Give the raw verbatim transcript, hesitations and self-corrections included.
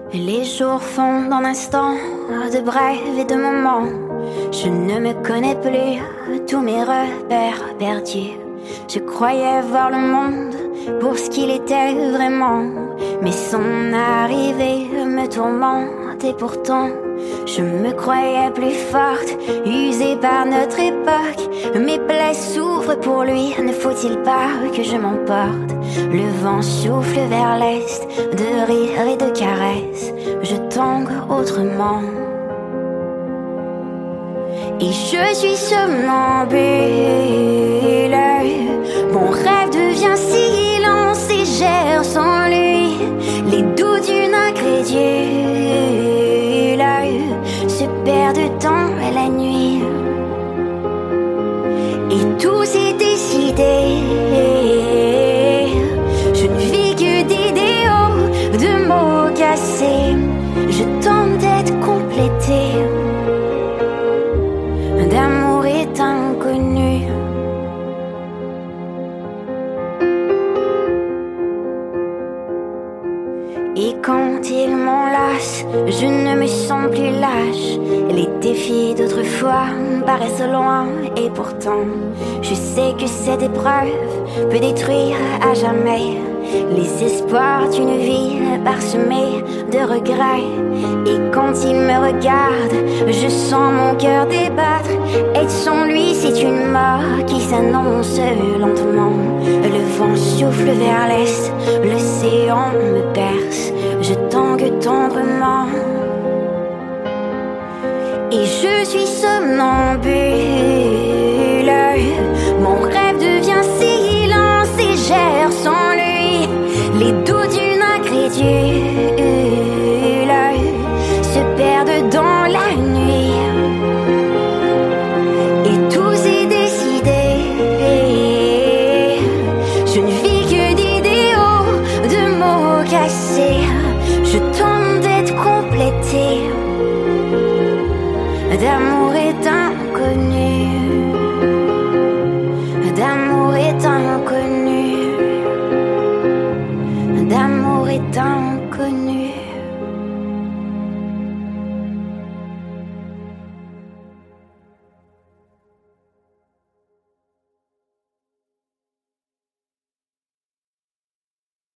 Les jours fondent en instants de brèves et de moments. Je ne me connais plus, tous mes repères perdus. Je croyais voir le monde pour ce qu'il était vraiment, mais son arrivée me tourmente et pourtant je me croyais plus forte, usée par notre époque. Mes plaies souffrent pour lui, ne faut-il pas que je m'emporte? Le vent souffle vers l'est, de rire et de caresses, je tangue autrement. Et je suis somnambule, mon rêve devient silence et j'erre sans lui. Les doutes d'une incrédule se perdent dans la nuit. Et tout s'est décidé, je ne vis que d'idéaux, de mots cassés. Je tente d'être complétée d'amour est inconnu. Et quand il m'enlace, je ne me sens plus lâche. Les défis d'autrefois paraissent loin et pourtant je sais que cette épreuve peut détruire à jamais les espoirs d'une vie parsemée de regrets. Et quand il me regarde, je sens mon cœur débattre. Être sans lui, c'est une mort qui s'annonce lentement. Le vent souffle vers l'est, l'océan me perce, je tangue tendrement. Et je suis somnambule, mon rêve devient silence et j'erre sans lui. Les doutes d'une incrédule se perdent dans la nuit. Et tout s'est décidé, je ne vis que d'idéaux, de mots cassés. Je tente d'être complétée d'amour et